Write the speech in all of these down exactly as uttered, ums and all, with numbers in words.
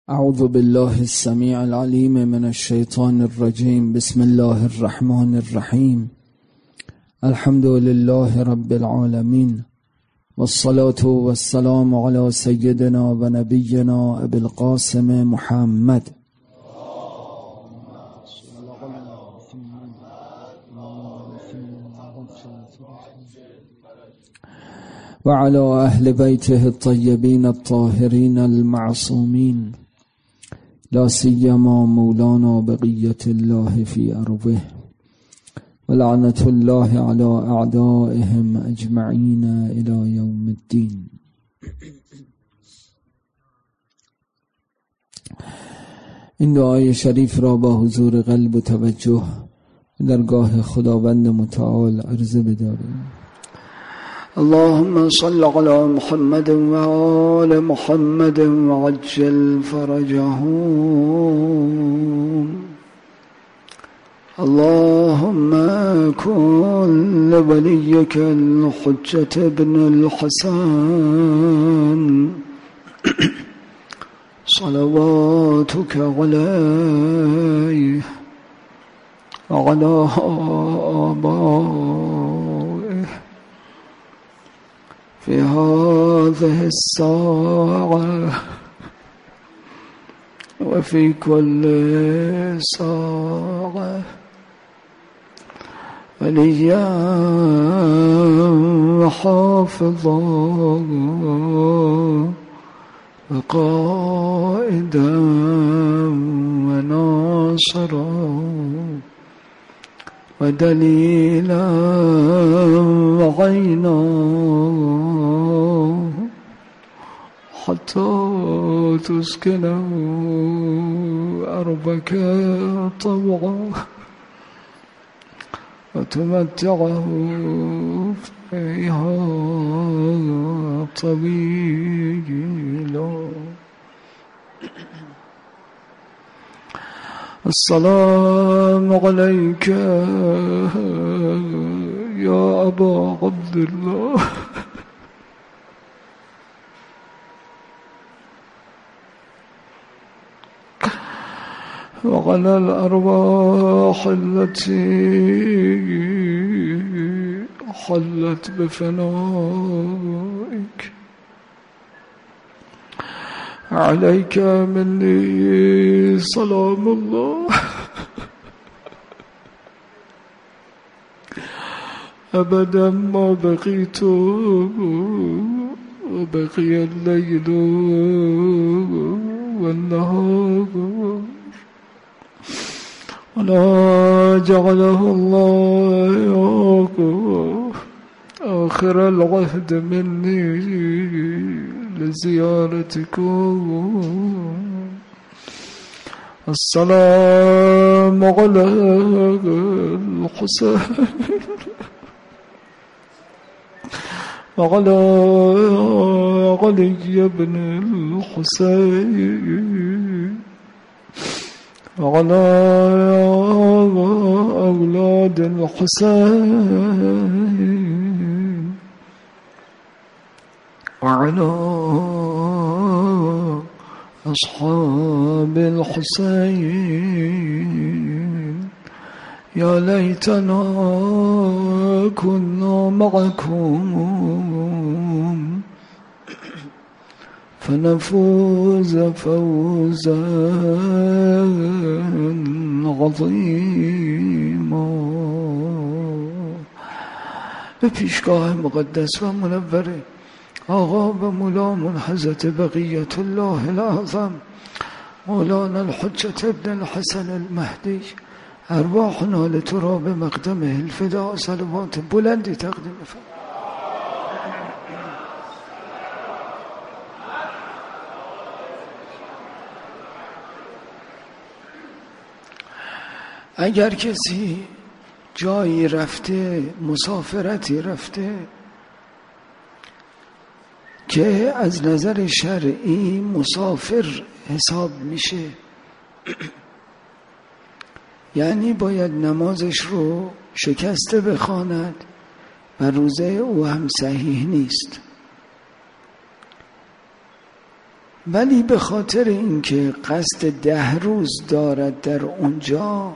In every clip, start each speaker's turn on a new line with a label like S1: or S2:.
S1: اعوذ بالله السمیع العلیم من الشیطان الرجیم. بسم الله الرحمن الرحیم. الحمد لله رب العالمین والصلاة والسلام على سیدنا و نبینا ابی القاسم محمد و على اهل بیته الطیبین الطاهرین المعصومین، لا سیما مولانا بقیت الله فی ارضه و لعنت الله علی اعدائهم اجمعین الی یوم الدین. این دعای شریف را با حضور قلب و توجه درگاه خداوند متعال عرضه بداریم. اللهم صل على محمد وآل محمد وعجل فرجهم. اللهم كن لوليك الحجة ابن الحسن صلواتك عليه وعلى آبائه في هذه الساعة وفي كل ساعة وليا وحافظا وقائدا وناصرا ودليلا وعينا حتى تسكنه أرضك طوعا وتمتعه فيها طويلا. السلام عليك يا أبا عبد الله وعلى الأرواح التي حلت بفنائك. عليك مني سلام الله أبدا ما بقيت وبقي الليل والنهار، ولا جعله الله آخر العهد مني لزيارتكم. السلام على الحسين وعلى علي بن الحسين وعلى أولاد الحسين وعلى أصحاب الحسين. يا ليتنا كنا معكم فنفوز فوزا عظيما. به پیشگاه مقدس و منور آقا و مولامون حضرت بقیت الله الأعظم مولانا الحجة ابن الحسن المهدی، ارواحنا لتراب مقدمه الفداء صلوات بلندی تقدیم فرمایید. اگر کسی جایی رفته، مسافرتی رفته که از نظر شرعی مسافر حساب میشه، یعنی باید نمازش رو شکسته بخواند و روزه او هم صحیح نیست. ولی به خاطر اینکه قصد ده روز دارد در اونجا،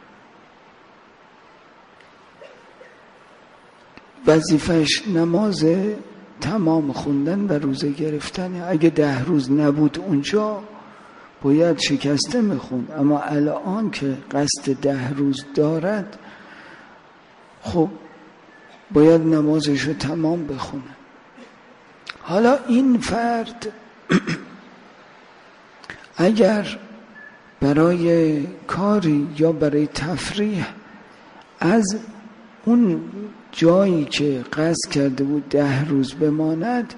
S1: وظیفش نماز تمام خوندن و روزه گرفتن. اگه ده روز نبود اونجا باید شکسته میخوند، اما الان که قصد ده روز دارد خب باید نمازش رو تمام بخونه. حالا این فرد اگر برای کاری یا برای تفریح از اون جایی که قصد کرده بود ده روز بماند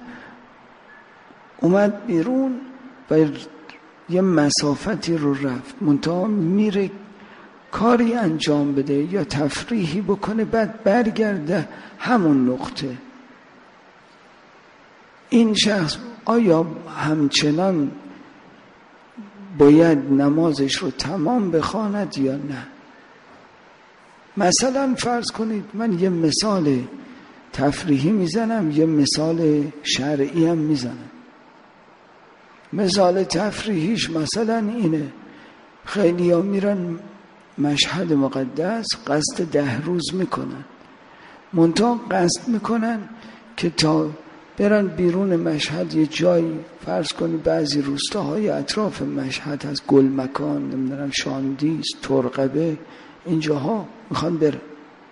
S1: اومد بیرون و یه مسافتی رو رفت، منتها میره کاری انجام بده یا تفریحی بکنه بعد برگرده همون نقطه، این شخص آیا همچنان باید نمازش رو تمام بخواند یا نه؟ مثلا فرض کنید من یه مثال تفریحی میزنم، یه مثال شرعی هم میزنم. مثال تفریحیش مثلا اینه، خیلی ها میرن مشهد مقدس قصد ده روز میکنن، منتها قصد میکنن که تا برن بیرون مشهد یه جایی، فرض کنید بعضی روستاهای اطراف مشهد هست، گلمکان، نمیدونم شاندیز، ترقبه، اینجاها میخوان برن،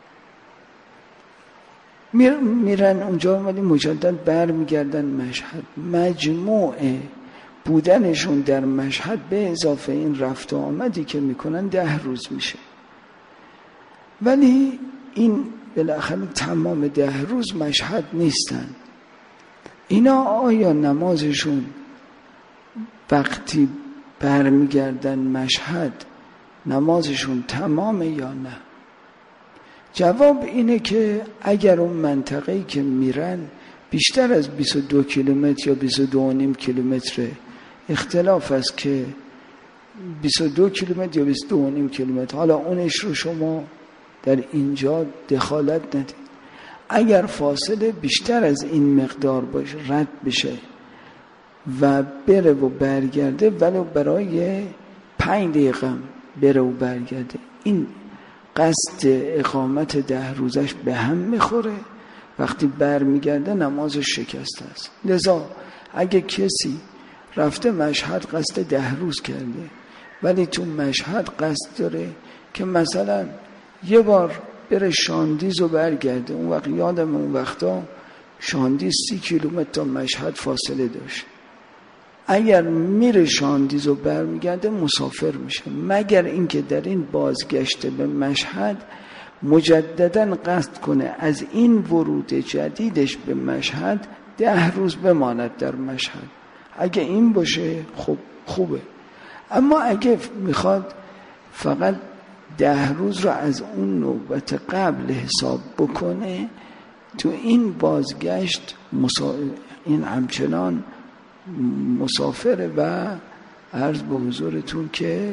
S1: میرن اونجا ولی مجدد بر میگردن مشهد. مجموعه بودنشون در مشهد به اضافه این رفت و آمدی که میکنن ده روز میشه، ولی این بالاخره تمام ده روز مشهد نیستن. اینا آیا نمازشون وقتی برمیگردن مشهد نمازشون تمامه یا نه؟ جواب اینه که اگر اون منطقه‌ای که میرن بیشتر از بیست و دو کیلومتر یا بیست و دو و نیم کیلومتره، اختلاف است که بیست و دو کیلومتر یا بیست و دو و نیم کیلومتر، حالا اونش رو شما در اینجا دخالت ندید. اگر فاصله بیشتر از این مقدار باشه رد بشه و بره و برگرده، ولو برای پنج دقیقه بره و برگرده، این قصد اقامت ده روزش به هم میخوره، وقتی برمیگرده نمازش شکسته است. لذا اگه کسی رفته مشهد قصد ده روز کرده ولی تو مشهد قصد داره که مثلا یه بار بره شاندیز و برگرده، اون وقت یادم اون وقتا شاندیز سی کیلومتر تا مشهد فاصله داشت، اگر میره شاندیز و برمیگرده مسافر میشه، مگر اینکه در این بازگشت به مشهد مجددا قصد کنه از این ورود جدیدش به مشهد ده روز بماند در مشهد. اگه این باشه خب خوبه، اما اگه میخواد فقط ده روز رو از اون نوبت قبل حساب بکنه، تو این بازگشت مسا... این همچنان مسافره و عرض به حضورتون که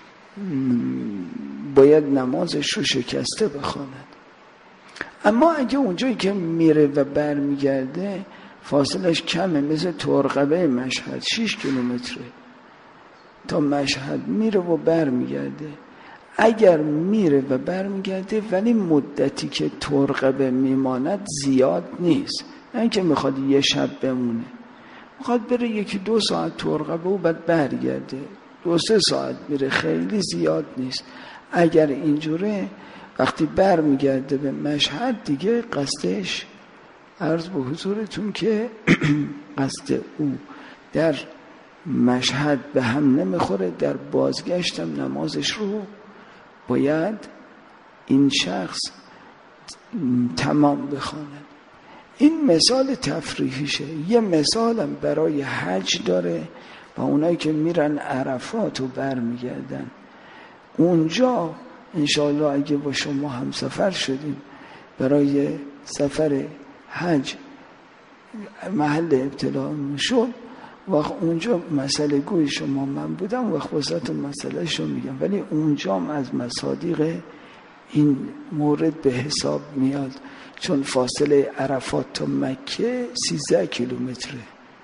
S1: باید نمازش رو شکسته بخواند. اما اگه اونجایی که میره و برمیگرده فاصلش کمه، مثل ترقبه مشهد شش کیلومتره تا مشهد، میره و برمیگرده، اگر میره و برمیگرده ولی مدتی که ترقبه میماند زیاد نیست، نه اینکه میخواد یه شب بمونه، میخواد بره یکی دو ساعت ترقبه و بعد برگرده، دو سه ساعت میره، خیلی زیاد نیست. اگر اینجوره وقتی برمیگرده به مشهد دیگه قصدش، عرض به حضورتون که قصد او در مشهد به هم نمیخوره، در بازگشتم نمازش رو باید این شخص تمام بخواند. این مثال تفریحیشه. یه مثالم برای حج داره و اونایی که میرن عرفات و برمیگردن، اونجا انشاءالله اگه با شما هم سفر شدیم برای سفر حج محل ابتلا شد، وقت اونجا مسئله گوی شما من بودم و خواستم مسئله شو میگم، ولی اونجا هم از مصادیق این مورد به حساب میاد، چون فاصله عرفات تا مکه سیزده کیلومتره،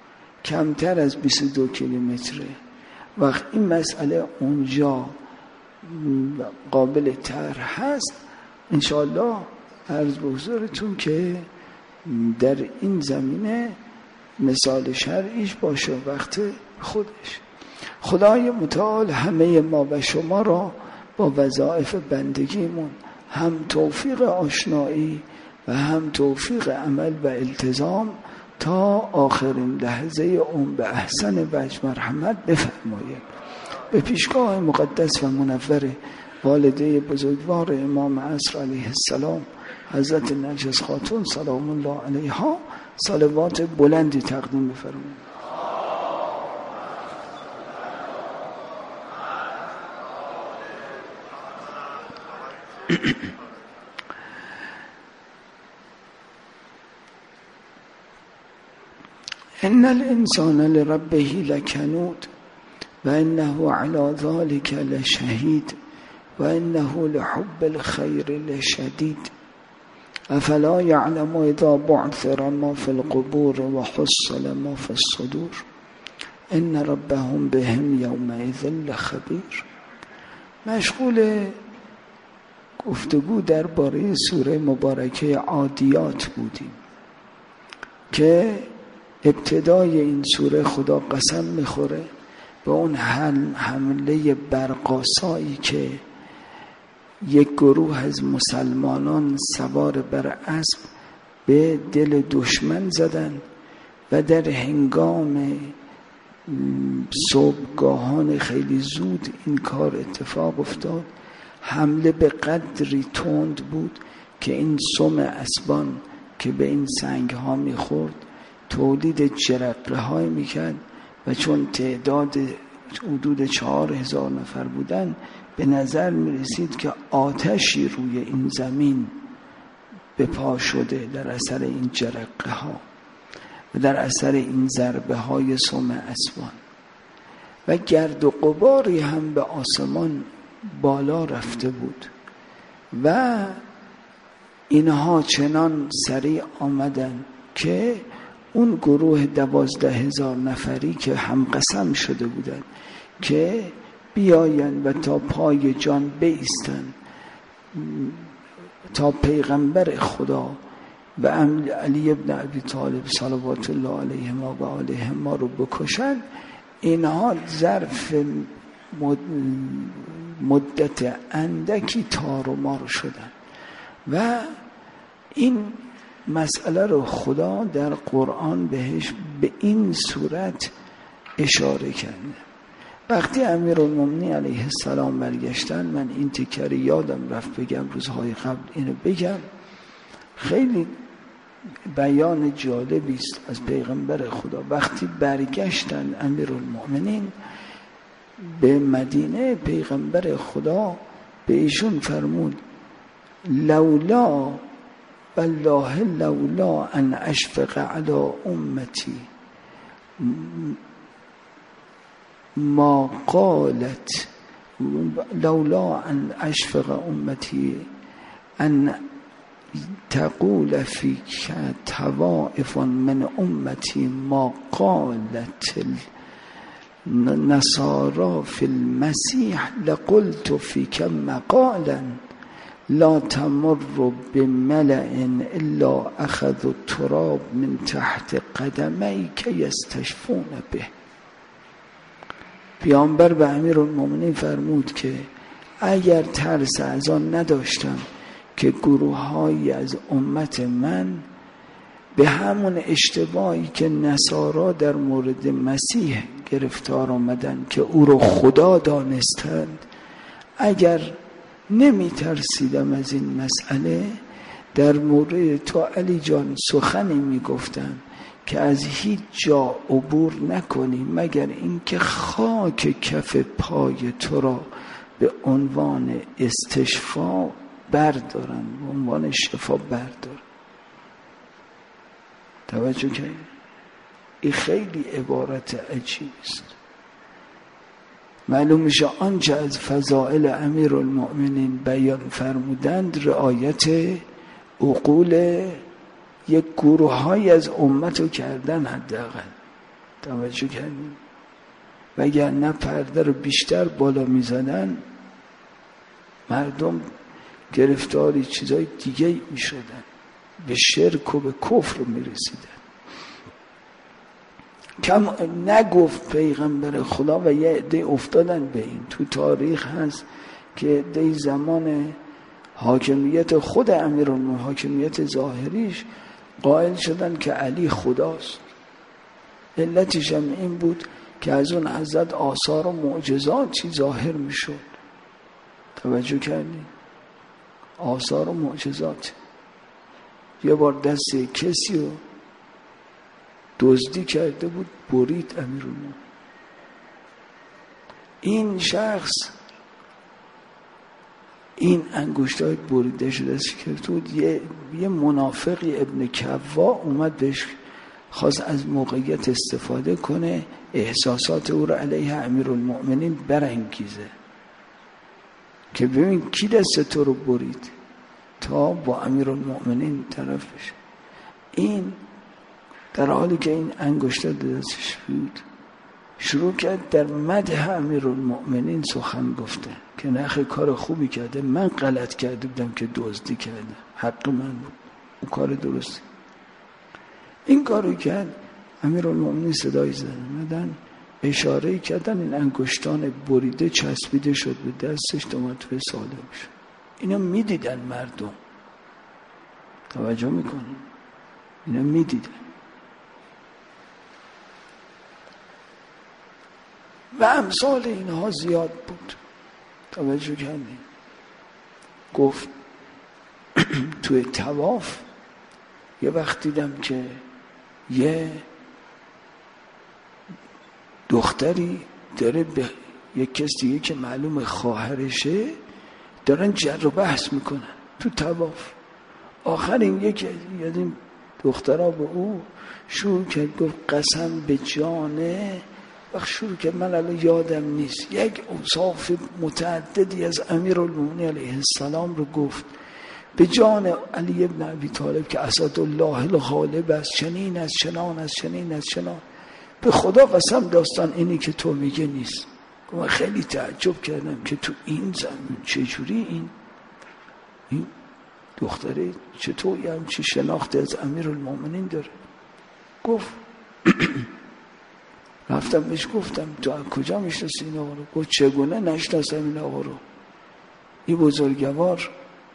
S1: کمتر از بیست و دو کیلومتره. وقت این مسئله اونجا قابل طرح هست، انشاءالله عرض به حضورتون که در این زمینه مثال شرعیش باشه وقت خودش. خدای متعال همه ما و شما را با وظایف بندگیمون هم توفیق آشنایی و هم توفیق عمل و التزام تا آخرین لحظه عمر به احسن وجه مرحمت بفرمایید. به پیشگاه مقدس و منور والده بزرگوار امام عصر علیه السلام حضرت نرجس خاتون سلام الله علیها صلوات بلندی تقدیم بفرمایید. ان الانسان لربه لکنود و انه علی ذلك لشهید و انه لحب الخیر لشدید افلا یعلم اذا بعثر ما فی القبور و حصل ما فی الصدور ان ربهم بهم یومئذ لخبیر. مشغول گفتگو درباره سوره مبارکه عادیات بودیم که ابتدای این سوره خدا قسم میخوره به اون حمله برقاسایی که یک گروه از مسلمانان سوار بر اسب به دل دشمن زدن و در هنگام صبحگاهان خیلی زود این کار اتفاق افتاد. حمله به قدری تند بود که این سم اسبان که به این سنگ ها میخورد تولید جرقه های میکرد و چون تعداد حدود چهار هزار نفر بودن به نظر میرسید که آتشی روی این زمین به پا شده در اثر این جرقه ها و در اثر این ضربه های سم اسبان و گرد و غباری هم به آسمان بالا رفته بود و اینها چنان سریع آمدن که اون گروه دوازده هزار نفری که هم قسم شده بودن که بیاین و تا پای جان بایستن تا پیغمبر خدا و علی ابن ابی طالب صلوات الله علیهما و آلهما رو بکشن، اینها ظرف مدت اندکی تار و مار شدن و این مسئله رو خدا در قرآن بهش به این صورت اشاره کرده. وقتی امیرالمومنین علیه السلام برگشتن، من این تکری یادم رفت بگم روزهای قبل اینو بگم، خیلی بیان جالبی است از پیغمبر خدا. وقتی برگشتن امیرالمومنین به مدینه، پیغمبر خدا به ایشون فرمود لولا والله لولا ان اشفق علی امتی ما قالت لولا ان اشفق امتی ان تقول فيك طوائف من امتی ما قالت النصارى في المسيح لقلت فيك مقالا لا تمر بملأ الا اخذوا التراب من تحت قدمیک یستشفون به. پیامبر به امیرالمومنین فرمود که اگر ترس از آن نداشتم که گروه‌هایی از امت من به همون اشتباهی که نصارا در مورد مسیح گرفتار آمدن که او رو خدا دانستند، اگر نمی ترسیدم از این مسئله، در مورد تو علی جان سخنی می گفتم که از هیچ جا عبور نکنی مگر اینکه خاک کف پای تو را به عنوان استشفا بردارن، به عنوان شفا بردارن. توجه کنید، این خیلی عبارت عجیب است. معلوم میشه آنچه از فضائل امیرالمؤمنین بیان فرمودند رعایت عقول یک گروه های از امت رو کردن حداقل. توجه کردیم؟ وگر نه پرده رو بیشتر بالا میزدن مردم گرفتاری چیزای دیگه میشدن، به شرک و به کفر میرسیدن. کم نگفت پیغمبر خدا و یه عده افتادن به این. تو تاریخ هست که عده زمان حاکمیت خود امیرالمومنین، حاکمیت ظاهریش، قائل شدن که علی خداست. علتش هم این بود که از اون حضرت آثار و معجزاتی ظاهر میشد. توجه کردی؟ آثار و معجزات. یه بار دست کسی رو دزدی کرده بود، برید امیرالمومنین. این شخص این انگشتای بریده شده کرد بود. یه یه منافقی ابن کوا اومد بهش خواست از موقعیت استفاده کنه، احساسات او رو علیه امیرالمومنین برانگیزه که ببین کی دست تو رو برید تا با امیرالمومنین طرف بشه. این در حالی که این انگشت دستش بود شروع کرد در مدح امیرالمومنین سخن گفته که نخ کار خوبی کرده، من غلط کرده بودم که دزدی کرده، حق من بود، اون کار درستی. این کارو کرد. امیرالمومنین صدای زدن، مدن اشاره کردن، این انگشتان بریده چسبیده شد به دستش، دومت به سالم شد. اینا میدیدن مردم، توجه میکنن، اینا میدیدن. و امثال اینها زیاد بود. توجه کردیم؟ گفت توی طواف یه وقت دیدم که یه دختری داره به یک کس دیگه که معلوم خواهرشه دارن جر و بحث میکنن تو طواف. آخر این یکی از این دخترها به او شروع کرد گفت قسم به جانه، وقت شروع کرد من الان یادم نیست، یک اوصاف متعددی از امیرالمومنین علیه السلام رو گفت، به جان علی ابن ابی طالب که اسدالله الغالب است، چنین است، چنان است، چنین است، چنان. به خدا قسم داستان اینی که تو میگه نیست. من خیلی تعجب کردم که تو این زمین چجوری این این دختره چطور یه همچی شناخت از امیرالمومنین داره. گفت رفتم بهش گفتم تو از کجا میشناسی این آقا رو؟ گفت چگونه نشناسم این آقا رو؟ این بزرگوار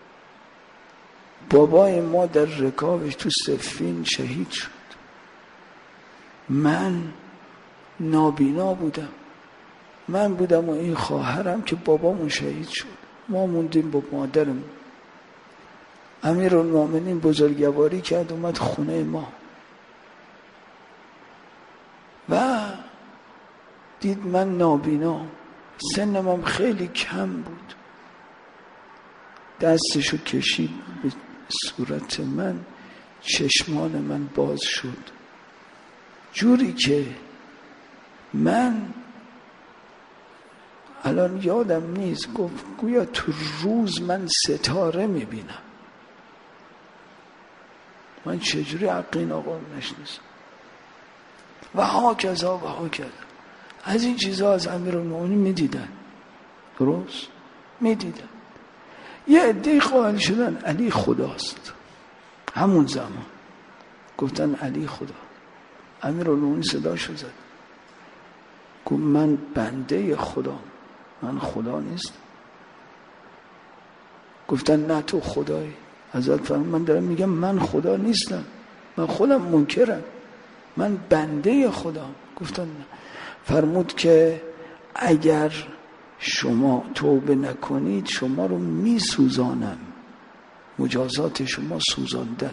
S1: بابای ما در رکابش تو صفین شهید شد، من نابینا بودم، من بودم و این خواهرم که بابامون شهید شد، ما موندیم با مادرم. امیرالمومنین بزرگواری کرد اومد خونه ما و دید من نابینا، سنم خیلی کم بود، دستشو کشید به صورت من، چشمان من باز شد جوری که من الان یادم نیست، گفت گویا تو روز من ستاره میبینم. من چجوری حق این آقا رو نشناسم؟ و ها کذا و ها کذا. از این چیزها از امیرالمومنین میدیدن، درست میدیدن. یه عده قائل شدن علی خداست. همون زمان گفتن علی خدا. امیرالمومنین صداشو زد، گفت من بنده خدا، من خدا نیست. گفتن نه تو خدایی. حضرت فرمود من دارم میگم من خدا نیستم، من خودم منکرم، من بنده خدا. گفتن نه. فرمود که اگر شما توبه نکنید شما رو میسوزانم، مجازات شما سوزاندنه.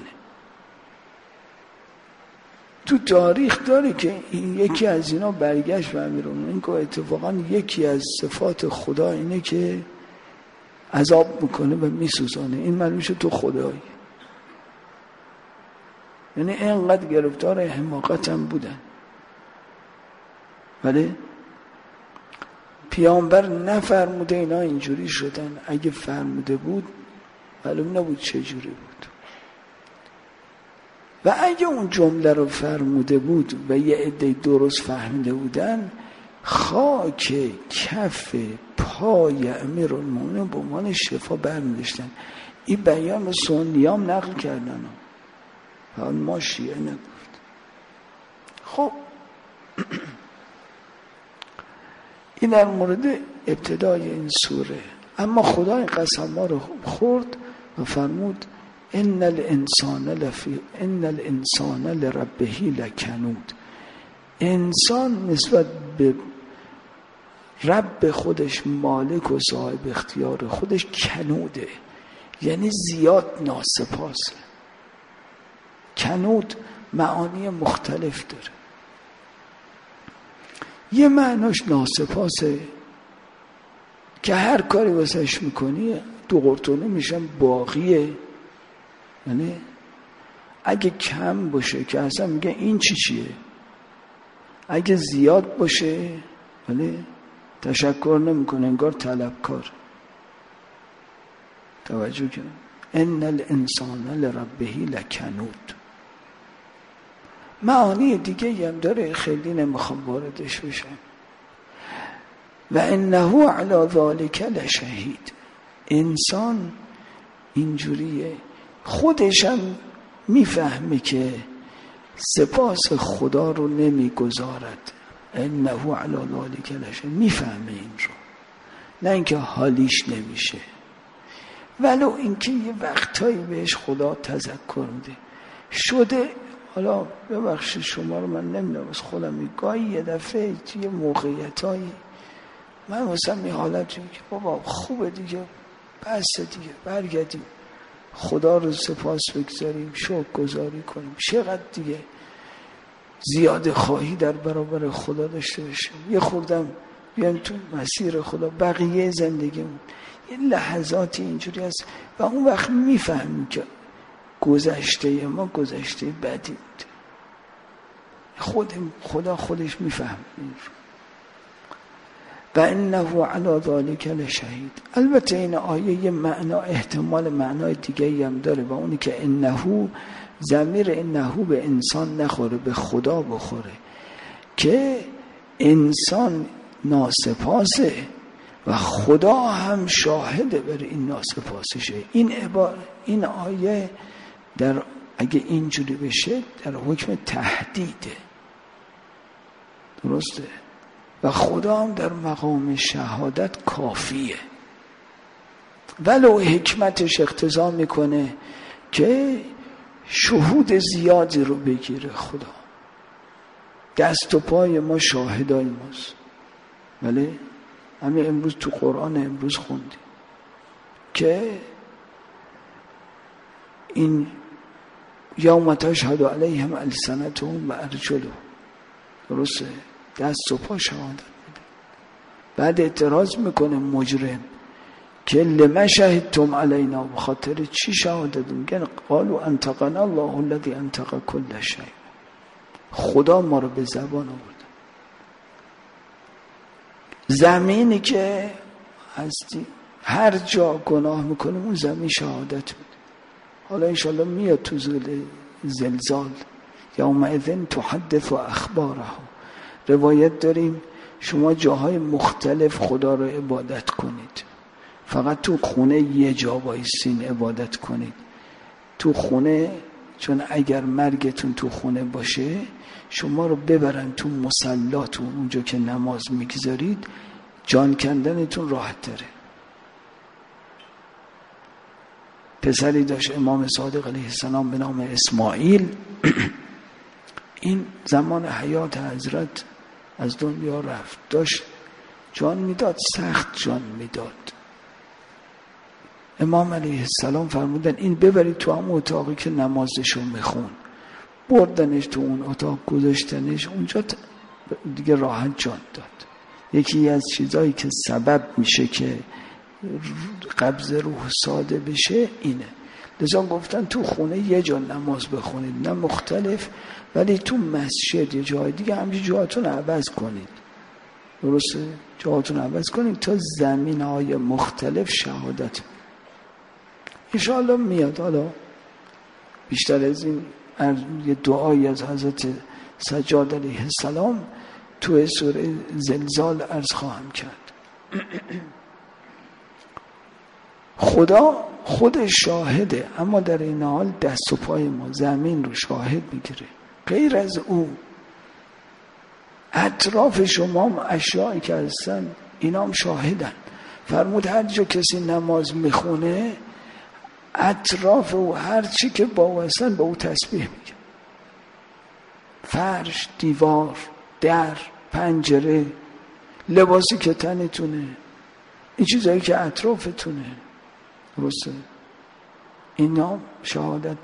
S1: تو تاریخ داره که این یکی از اینا برگشت به امیرالمومنین که اتفاقا یکی از صفات خدا اینه که عذاب میکنه و میسوزانه، این معلوم شد تو خدایی. یعنی اینقدر گرفتار حماقت هم بودن. ولی پیامبر نفرموده اینا اینجوری شدن، اگه فرموده بود معلوم نبود چه جوری بود. و اگه اون جمله رو فرموده بود و یه عده درست فهمیده بودن، خاک کف پای امیرالمومنین به عنوان شفا برمی‌داشتن. این بیان سنیام نقل کردن، حال ما شیعه نگفت. خب این در مورد ابتدای این سوره. اما خدا این قسم ما رو خورد و فرمود ان الانسان لفی ان الانسان لربه لکنود. انسان نسبت به رب خودش، مالک و صاحب اختیار خودش، کنوده، یعنی زیاد ناسپاسه. کنود معانی مختلف داره. یه معناش ناسپاسه که هر کاری واسش میکنی دو قرتونه میشن باقیه، یعنی اگه کم باشه که اصلا میگه این چی چیه، اگه زیاد باشه ولی تشکر نمیکنه، انگار طلبکار. توجه کن. ان الانسان لربه لکنود. معانی دیگه هم داره، خیلی نمیخوام واردش بشم. و انه علی ذلک لشهید. انسان اینجوریه، خودشم میفهمه که سپاس خدا رو نمیگذارد. انه علی ذلک لشهید، میفهمه این رو، نه اینکه حالیش نمیشه، ولو اینکه یه وقتایی بهش خدا تذکر میده شده. حالا ببخشید شما رو، من نمیدونم از خودم میگاهی یه دفعه توی موقعیتایی من مثلا می حالتی که بابا خوبه دیگه، بس دیگه، برگردیم خدا رو سپاس بگذاریم، شکر گذاری کنیم، چقدر دیگه زیاده خواهی در برابر خدا داشته باشیم، یه خوردم بیان تو مسیر خدا بقیه زندگیمون. یه لحظاتی اینجوری هست و اون وقت میفهمیم که گذشته ما گذشته بدی بود. خود خدا خودش میفهم این رو. و انه علی ذلک لشهید. البته این آیه یه معنا، احتمال معنای دیگه‌ای هم داره و اونی که انه، ضمیر انه به انسان نخوره، به خدا بخوره، که انسان ناسپاسه و خدا هم شاهده بر این ناسپاسشه. این عبارت، این آیه در اگه اینجوری بشه در حکم تهدیده، درسته؟ و خدا هم در مقام شهادت کافیه، ولو حکمتش اقتضا میکنه که شهود زیادی رو بگیره. خدا دست و پای ما شاهدای ماست، ولی همین امروز تو قرآن امروز خوندیم که این یوم تشهد علیهم السنتهم و ارجلهم، درسته؟ دست و پا شهادت میده. بعد اعتراض میکنه مجرم که لما شهدتم علینا، بخاطر چی شهادت میگن؟ قالوا انطقنا الله الذی انطق کل شیء، خدا ما رو به زبان آورد. زمینی که هستی هر جا گناه میکنیم اون زمین شهادت میده. حالا انشالله میاد تو زلزال یومئذ تحدث اخبارها. روایت داریم شما جاهای مختلف خدا رو عبادت کنید، فقط تو خونه یه جا بایستین عبادت کنید. تو خونه، چون اگر مرگتون تو خونه باشه شما رو ببرن تو مصلاتون، اونجا که نماز میگذارید، جان کندنتون راحت تره. پسری داشت امام صادق علیه السلام به نام اسماعیل. این زمان حیات حضرت از دنیا رفت، داشت جان میداد، سخت جان میداد. امام علیه السلام فرمودن این ببرید تو هم اتاقی که نمازشو میخون. بردنش تو اون اتاق، گذاشتنش اونجا، دیگه راحت جان داد. یکی از چیزایی که سبب میشه که قبض روح ساده بشه اینه. لذا گفتن تو خونه یه جا نماز بخونید، نه مختلف، ولی تو مسجد یه جای دیگه همچه جاهاتون عوض کنید، درسته؟ جاهاتون عوض کنید تا زمین های مختلف شهادت. انشاءالله میاد. حالا بیشتر از این یه دعایی از حضرت سجاد علیه السلام توی سوره زلزال عرض خواهم کرد. خدا خودش شاهده، اما در این حال دست و پای ما زمین رو شاهد میگیره. غیر از او اطراف شما هم اشیایی که هستن اینا هم شاهدن. فرمود هر جا کسی نماز میخونه اطراف او هر چی که با هستن با او تسبیح میگه. فرش، دیوار، در، پنجره، لباسی که تنتونه، این چیزایی که اطرافتونه، درسته؟ اینا شهادت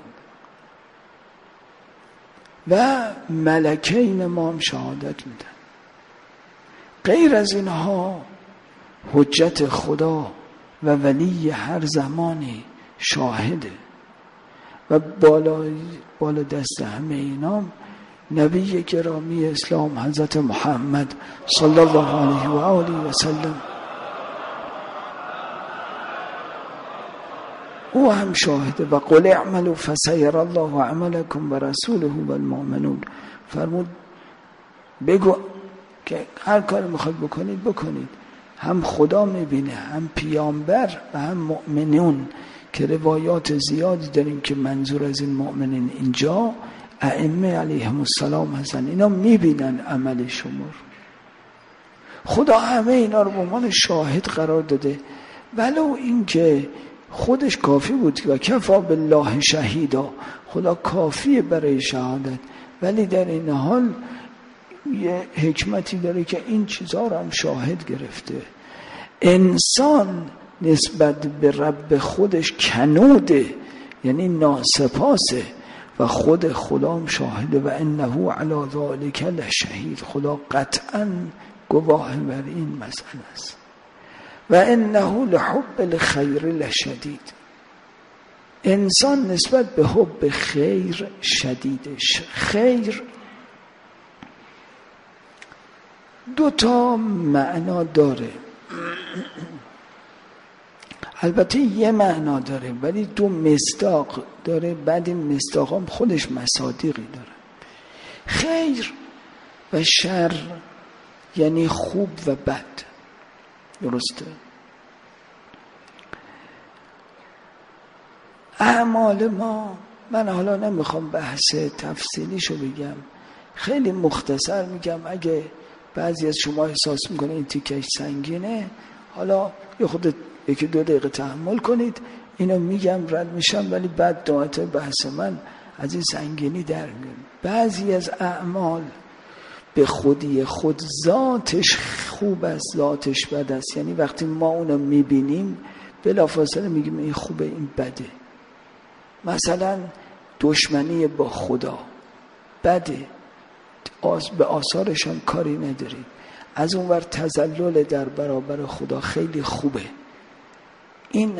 S1: و ملکین ما هم شهادت میدن. غیر از اینها حجت خدا و ولی هر زمانی شاهده و بالا بالا دست همه اینا نبی گرامی اسلام حضرت محمد صلی الله علیه و آله و سلم، او هم شاهده. و قل اعملوا فسیر الله عملکم و رسوله و المؤمنون. فرمود بگو که هر کاری میخواد بکنید بکنید، هم خدا میبینه، هم پیامبر و هم مؤمنون، که روایات زیادی داریم که منظور از این مؤمنین اینجا ائمه علیهم السلام هستن. اینا میبینن عمل شما رو. خدا همه اینا رو به عنوان شاهد قرار داده، ولو این که خودش کافی بود و کفا بالله شهیدا، خدا کافیه برای شهادت، ولی در این حال یه حکمتی داره که این چیزها رو هم شاهد گرفته. انسان نسبت به رب خودش کنوده، یعنی ناسپاسه، و خود خدا هم شاهده. و انه علی ذلک لشهید، خدا قطعا گواه بر این مسئله است. و انه لحب الخیر لشدید، انسان نسبت به حب خیر شدیدش. خیر دو تا معنا داره، البته یه معنا داره ولی دو مصداق داره. بعد این مصداق هم خودش مصادیقی داره. خیر و شر یعنی خوب و بد، درسته؟ اعمال ما، من حالا نمیخوام بحث تفصیلیشو بگم، خیلی مختصر میگم. اگه بعضی از شما احساس میکنه این تیکش سنگینه، حالا یه خود یکی دو دقیقه تحمل کنید، اینو میگم رد میشم، ولی بعد دعات بحث من از این سنگینی در میاد. بعضی از اعمال به خودی خود ذاتش خوب است، ذاتش بد است. یعنی وقتی ما اونو میبینیم بلافاصله میگیم این خوبه این بده. مثلا دشمنی با خدا بده، به آثارش هم کاری نداریم. از اون ور تذلل در برابر خدا خیلی خوبه، این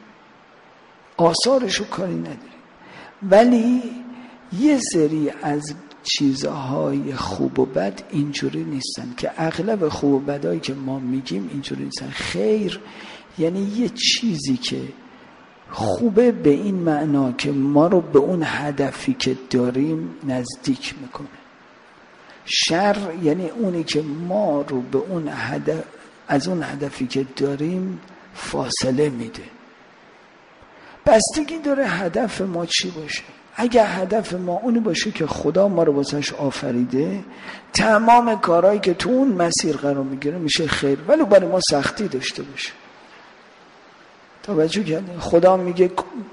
S1: آثارشو کاری نداریم. ولی یه سری از چیزهای خوب و بد اینجوری نیستن، که اغلب خوب و بدایی که ما میگیم اینجوری نیستن. خیر یعنی یه چیزی که خوبه به این معنا که ما رو به اون هدفی که داریم نزدیک میکنه. شر یعنی اونی که ما رو به اون هدف، از اون هدفی که داریم فاصله میده. بستگی داره هدف ما چی باشه. اگه هدف ما اونی باشه که خدا ما رو واسش آفریده، تمام کارهایی که تو اون مسیر قرار میگیره میشه خیر، ولی برای ما سختی داشته باشه. توجه کردین؟ خدا میگه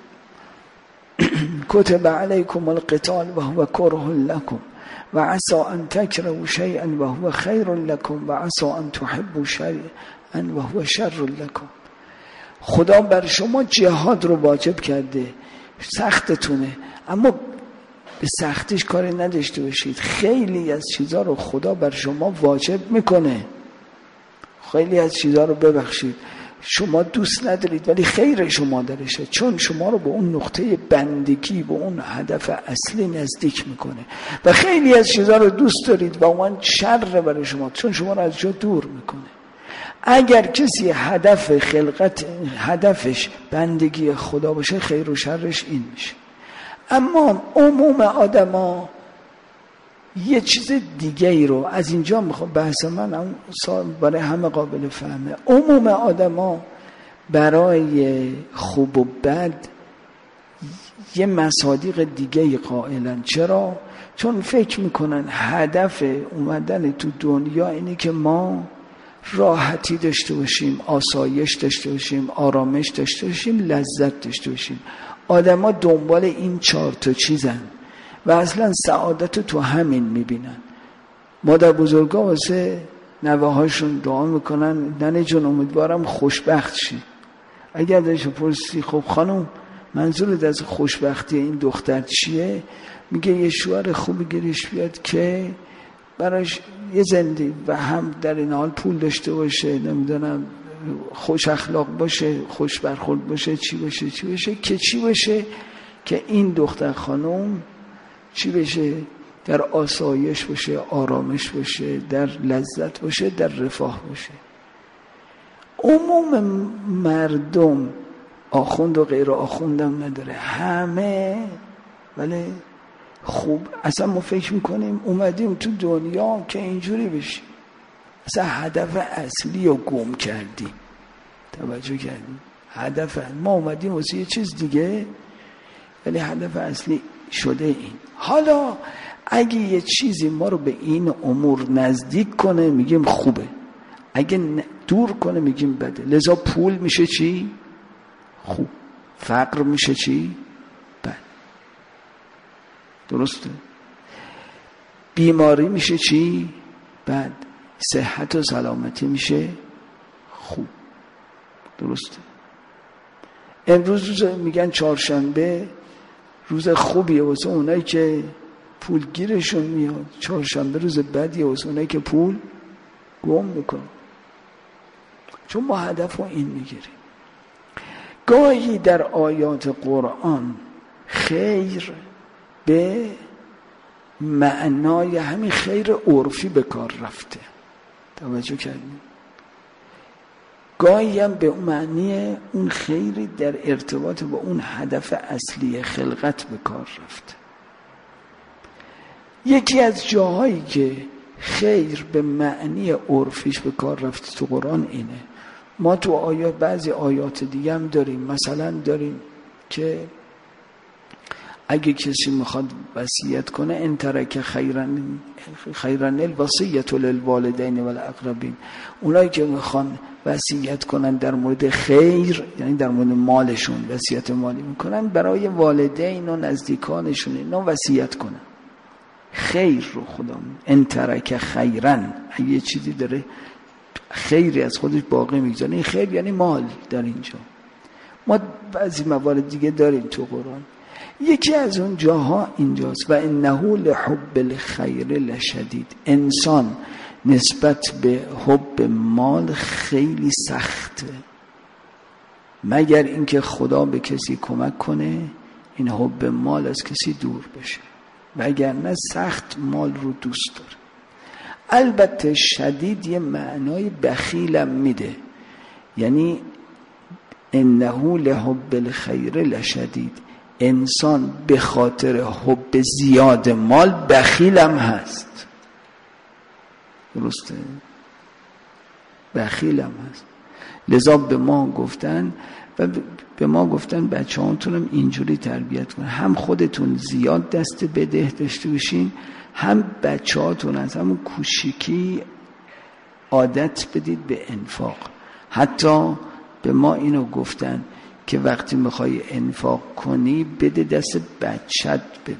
S1: کتب علیکم القتال و هو کره لکم و عسى ان تکرهوا شیئا و هو خیر لکم و عسى ان تحبوا شیئا و هو شر لکم. خدا بر شما جهاد رو واجب کرده، سختتونه، اما به سختیش کاری نداشته باشید. خیلی از چیزها رو خدا بر شما واجب میکنه، خیلی از چیزها رو ببخشید شما دوست ندارید ولی خیر شما درشه، چون شما رو به اون نقطه بندگی، به اون هدف اصلی نزدیک میکنه. و خیلی از چیزها رو دوست دارید و اون شر برای شما، چون شما رو از جا دور میکنه. اگر کسی هدف خلقت، هدفش بندگی خدا باشه، خیر و شرش این میشه. اما عموم آدما یه چیز دیگه ای رو از اینجا میخوام، بحث من برای همه قابل فهمه. عموم آدما برای خوب و بد یه مصادیق دیگه ای قائلن. چرا؟ چون فکر میکنن هدف اومدن تو دنیا اینه که ما راحتی داشته باشیم، آسایش داشته باشیم، آرامش داشته باشیم، لذت داشته باشیم. آدما دنبال این چهار تا چیزن و اصلا سعادت رو تو همین میبینن. مادر بزرگا واسه نوه هاشون دعا میکنن ننه جون امیدوارم خوشبخت شی. اگر داشت پرسی خب خانم منظورت از خوشبختی این دختر چیه؟ میگه یه شوهر خوبی گیرش بیاد که براش یه زندگی و هم در این حال پول داشته باشه، نمیدونم خوش اخلاق باشه، خوش برخورد باشه، چی باشه چی باشه که چی باشه که این دختر خانم چی بشه؟ در آسایش باشه، آرامش باشه، در لذت باشه، در رفاه باشه. عموم مردم آخوند و غیر آخوندم نداره، همه ولی خوب اصلا ما فکر میکنیم اومدیم تو دنیا که اینجوری بشیم، اصلا هدف اصلی رو گم کردیم. توجه کردیم؟ هدف ما اومدیم واسه یه چیز دیگه ولی هدف اصلی شده این. حالا اگه یه چیزی ما رو به این امور نزدیک کنه میگیم خوبه، اگه دور کنه میگیم بده. لذا پول میشه چی؟ خوب. فقر میشه چی؟ بد. درسته؟ بیماری میشه چی؟ بد. صحت و سلامتی میشه خوب. درسته؟ امروز روز میگن چهارشنبه روز خوبیه واسه اونایی که پول گیرشون میاد، چهارشنبه روز بدیه واسه اونایی که پول گم میکنه. چون ما هدف رو این میگیریم. گاهی در آیات قرآن خیر به معنای همین خیر عرفی به کار رفته. توجه کردیم؟ گاهی هم به معنی اون خیری در ارتباط با اون هدف اصلی خلقت به کار رفته. یکی از جاهایی که خیر به معنی عرفیش به کار رفته تو قرآن اینه. ما تو آیات بعضی آیات دیگه هم داریم، مثلا داریم که اگه کسی میخواد وصیت کنه ان ترک خیرن خیرن الوصیت للوالدین والاقربین، اونایی که میخوان وصیت کنن در مورد خیر یعنی در مورد مالشون وصیت مالی میکنن برای والدین و نزدیکانشون اینا وصیت کنن خیر رو. خدا ان ترک خیرن اگه یه چیزی داره خیری از خودش باقی میگذاره، این خیر یعنی مال. در اینجا ما بعضی موارد دیگه داریم تو قرآن. یکی از اون جاها اینجاست و انه لحب الخیر لشدید. انسان نسبت به حب مال خیلی سخته، مگر اینکه خدا به کسی کمک کنه این حب مال از کسی دور بشه، وگرنه سخت مال رو دوست داره. البته شدید یه معنای بخیلم میده، یعنی انه لحب الخیر لشدید. انسان به خاطر حب زیاد مال بخیلم هست. درسته؟ بخیلم هست. لذا به ما گفتن و به ما گفتن بچه هاتونم اینجوری تربیت کنن، هم خودتون زیاد دست بده داشته باشین، هم بچه هاتون از همون کوچیکی عادت بدید به انفاق. حتی به ما اینو گفتن که وقتی میخوای انفاق کنی بده دست بچت بده.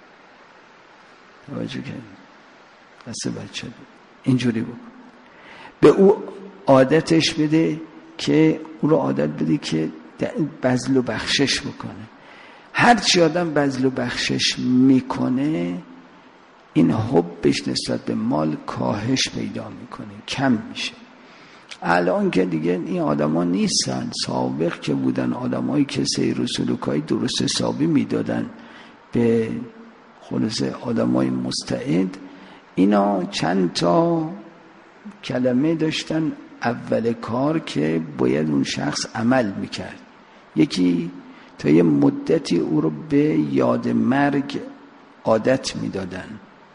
S1: توجه کنید، دست بچت بده. اینجوری بکن، به او عادتش بده که او رو عادت بده که بذل و بخشش بکنه. هر چی آدم بذل و بخشش میکنه این حبش نسبت به مال کاهش پیدا میکنه، کم میشه. الان که دیگه این آدما نیستن، سابق که بودن آدمایی که سیر و سلوکای درست حسابی میدادن به خلاصه آدمای مستعد، اینا چند تا کلمه داشتن اول کار که باید اون شخص عمل میکرد. یکی تا یه مدتی او رو به یاد مرگ عادت میدادن.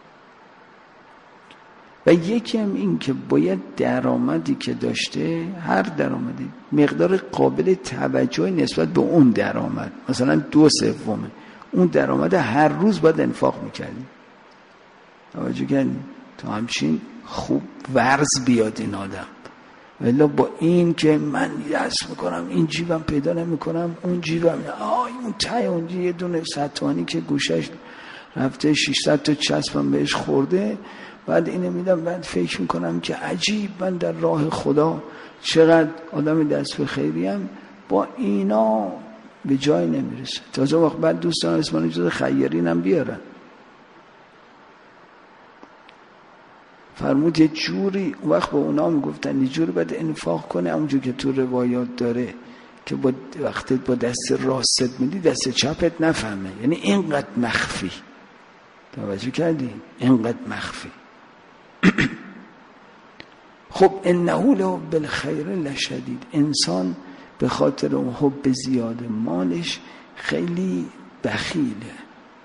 S1: و یکی هم این که باید درآمدی که داشته، هر درآمدی مقدار قابل توجه نسبت به اون درآمد، مثلا دو سومه اون درآمد هر روز باید انفاق میکردیم. توجه کردیم تا همچین خوب ورز بیاد این آدم. ولی با این که من دست میکنم این جیبم پیدا نمیکنم اون جیبم، آه اون تای اون یه دونه صد تومانی که گوشش رفته ششصد تا چسبم بهش خورده، بعد اینو میدم، بعد فکر میکنم که عجیب من در راه خدا چقدر آدم دست به خیریم، با اینا به جای نمیرسه. تازه وقت بعد دوستان اسمان جز خیرین هم بیارن. فرمود یه جوری وقت با اونا میگفتن یه جوری باید انفاق کنه اونجور که تو روایات داره که با وقتی با دست راست میدی دست چپت نفهمه، یعنی اینقدر مخفی. توجه کردی؟ اینقدر مخفی. خب انه له بالخیر لشدید، انسان به خاطر اون حب زیاد مالش خیلی بخیله.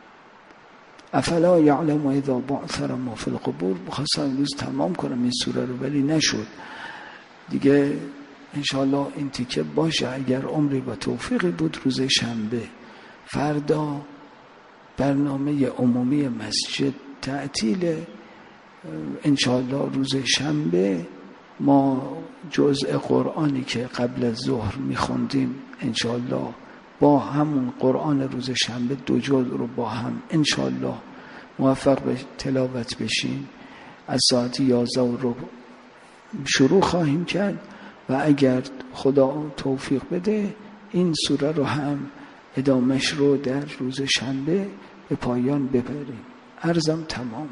S1: افلا یعلم اذا بعثر ما فی القبور. بخواستم امروز تمام کنم این سوره رو ولی نشد دیگه. انشاءالله این تیکه باشه اگر عمری با توفیقی بود روز شنبه. فردا برنامه عمومی مسجد تعطیل، انشاءالله روز شنبه ما جزء قرآنی که قبل از ظهر میخوندیم انشاءالله با همون قرآن روز شنبه دو جزء رو با هم انشاءالله موفق به تلاوت بشیم. از ساعت یازده رو شروع خواهیم کرد و اگر خدا توفیق بده این سوره رو هم ادامش رو در روز شنبه به پایان ببریم. عرضم تمام.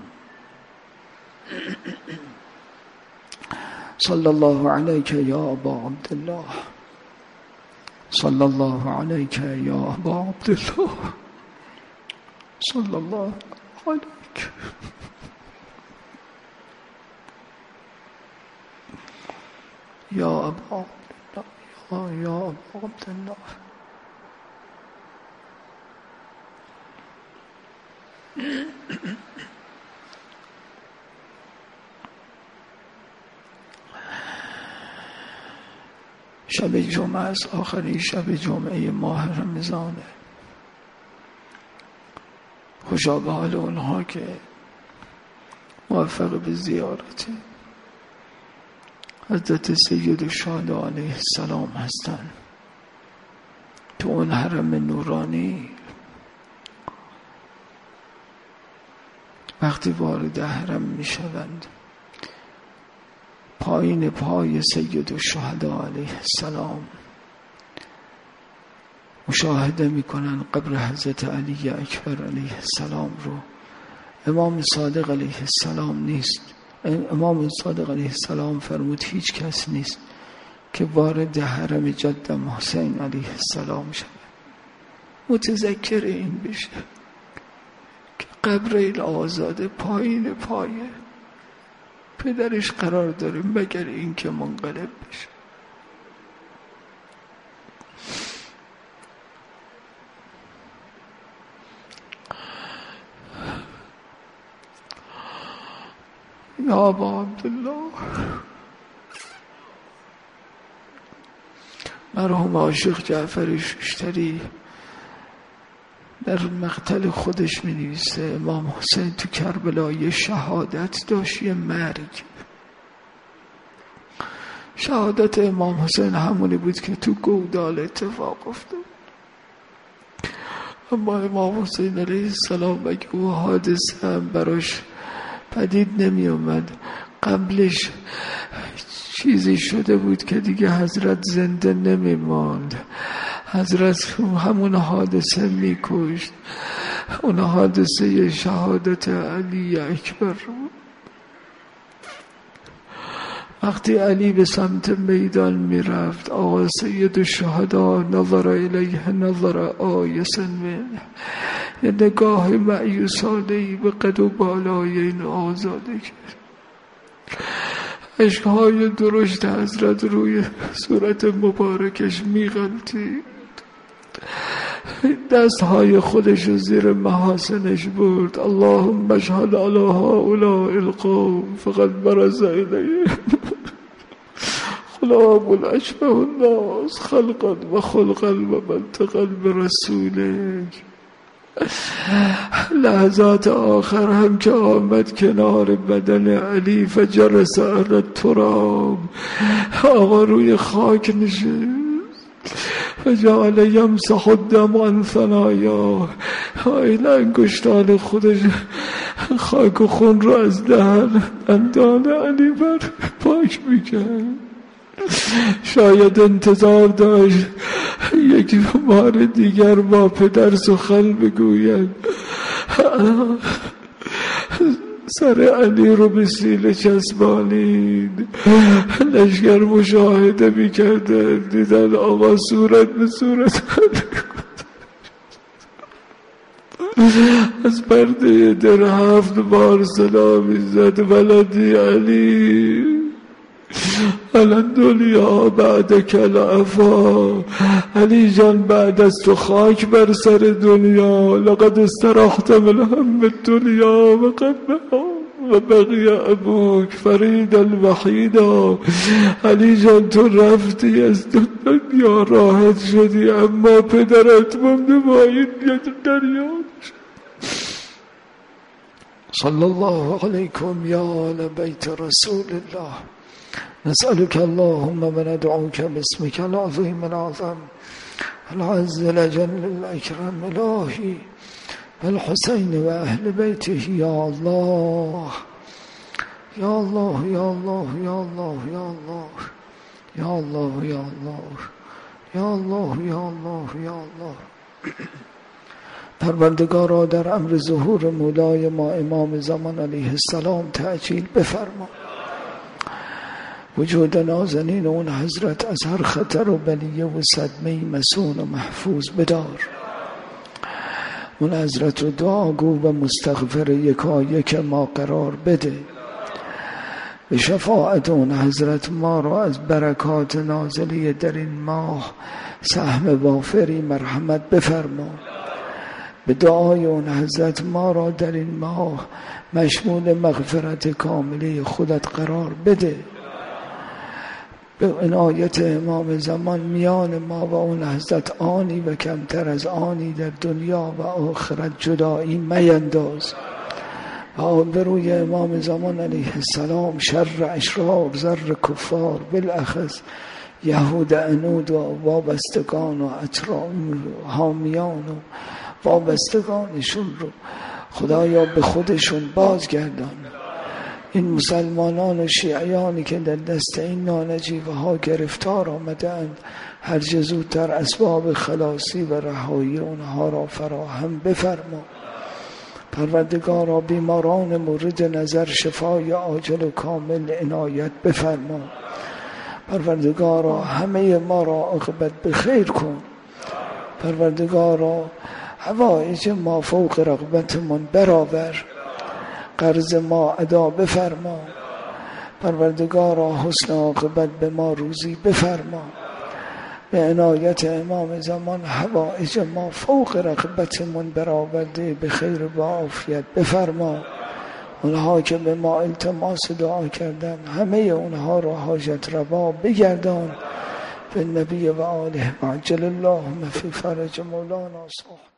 S1: صلی الله علیک یا ابا عبدالله، صلی الله علیک یا ابا عبدالله، صلی الله علیک یا ابا عبدالله، یا ابا عبدالله. شب جمعه است، آخرین شب جمعه ماه رمضانه. خوشا به حال اونها که موفق به زیارت حضرت سید الشهدا علیه السلام هستند. تو اون حرم نورانی وقتی وارد حرم می شوند پایین پای سید الشهدا علیه السلام مشاهده می کنن قبر حضرت علی اکبر علیه السلام رو. امام صادق علیه السلام نیست. امام صادق علیه السلام فرمود هیچ کس نیست که وارد حرم جدم حسین علیه السلام شود متذکر این بشه که قبر این آزاده پایین پایه پدرش قرار داره مگر این که منقلب بشه. یا ابا عبدالله، مرحوم عاشق جعفر ششتری در مقتل خودش می نویسه امام حسین تو کربلا یه شهادت داشت، یه مرگ. شهادت امام حسین همونی بود که تو گودال اتفاق افتاد. اما امام حسین علیه السلام اگه او حادثه هم براش پدید نمی اومد، قبلش چیزی شده بود که دیگه حضرت زنده نمی ماند، حضرت همون حادثه می کشت. اون حادثه شهادت علی اکبر. وقتی علی به سمت میدان می رفت آقا سید الشهدا نظر الیه نظر آیس من، یه نگاه مأیوسانه‌ای به قد و بالای این آزاده کرد. عشقهای درشت حضرت روی صورت مبارکش می غلطید. دستهای خودش زیر محاسنش برد. اللهم اشهد علی هؤلاء القوم فقد برز الیه غلام الاشبه الناس خلقا و خلقا و منطقا برسولک. لحظات آخر هم که آمد کنار بدن علی فجرس علی التراب، آقا روی خاک نشست فجعل یمسح الدم عن ثنایا، این انگشتان خودش خاک و خون رو از دهن دندان علی بر پاک میکرد. شاید انتظار داشت یک بار دیگر با پدر سخن بگوید. سر علی رو به سینه چسبانید. لشکر مشاهده میکرده، دیدن آقا صورت به صورت از پرده در هفت بار صدا میزد ولدی علی الان دنیا بعد کل عفا. علی جان بعد از تو خاک بر سر دنیا، لقد استرحت من هم الدنیا و قبها و بقی ابوک فرید الوحیدا. علی جان تو رفتی از دنیا راحت شدی، اما پدرت مونده با این دریا. صلی الله علیکم یا آل بیت رسول الله. نسألك اللهم وندعوك باسمك العظيم العظم العز الأجل الأكرم الهي الحسين وأهل بيته يا الله يا الله يا الله يا الله يا الله يا الله يا الله يا الله يا الله يا الله. پروردگارا در امر ظهور مولای ما امام زمان علیه السلام تعجیل بفرما. وجود نازنین اون حضرت از هر خطر و بلیه و صدمه مسون و محفوظ بدار. اون حضرت رو دعاگو و مستغفر یکایک ما قرار بده. به شفاعت اون حضرت ما را از برکات نازلی در این ماه سهم وافری مرحمت بفرما. به دعای اون حضرت ما را در این ماه مشمول مغفرت کامله خودت قرار بده. به عنایت امام زمان میان ما و اون حضرت آنی و کمتر از آنی در دنیا و آخرت جدایی مینداز. و به روی امام زمان علیه السلام شر اشرار زر کفار بالاخص یهود عنود و وابستگان و اطرام حامیان و وابستگانشون رو خدایا به خودشون بازگردان. این مسلمانان و شیعیانی که در دست این نانجیبه ها گرفتار آمدند هر چه زودتر اسباب خلاصی و رهایی اونها را فراهم بفرما. پروردگارا بیماران مورد نظر شفای عاجل و کامل عنایت بفرما. پروردگارا همه ما را عاقبت بخیر کن. پروردگارا حوائج ما فوق رغبتمون برآور. قرض ما ادا بفرما. پروردگارا حسن عاقبت به ما روزی بفرما. به عنایت امام زمان حوائج ما فوق رغبتمون برآورده به خیر و عافیت بفرما. اونها که به ما التماس دعا کردن همه اونها را حاجت روا بگردان. به نبی و آله و عجل اللهم فی فرج مولانا صاحب